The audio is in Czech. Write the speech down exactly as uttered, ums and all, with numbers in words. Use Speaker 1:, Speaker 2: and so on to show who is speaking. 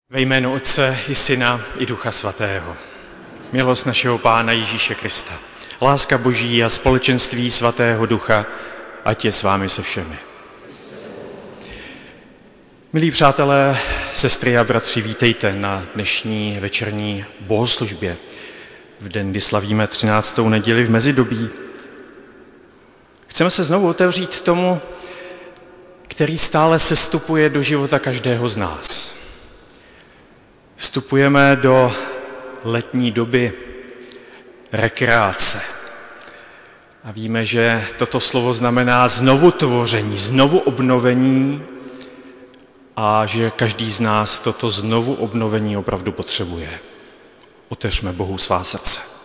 Speaker 1: Ve jménu Otce i Syna i Ducha Svatého. Milost našeho Pána Ježíše Krista, láska Boží a společenství Svatého Ducha, ať je s vámi se všemi. Milí přátelé, sestry a bratři, vítejte na dnešní večerní bohoslužbě. V den, kdy slavíme třináctou neděli v mezidobí. Chceme se znovu otevřít tomu, který stále sestupuje do života každého z nás. Vstupujeme do letní doby rekreace. A víme, že toto slovo znamená znovu tvoření, znovu obnovení a že každý z nás toto znovu obnovení opravdu potřebuje. Otevřme Bohu svá srdce.